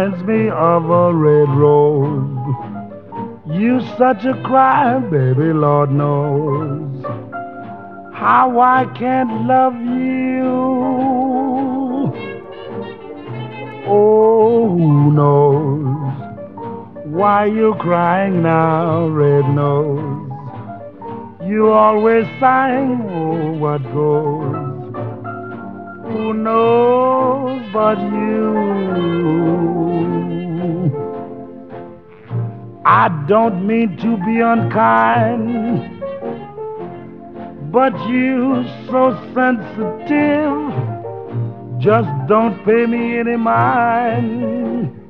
reminds me of a red rose. You such a crybaby, Lord knows how I can't love you. Oh, who knows why you're crying now, red nose? You always sighing, oh, what goes? Who knows but you? I don't mean to be unkind, but you so sensitive. Just don't pay me any mind.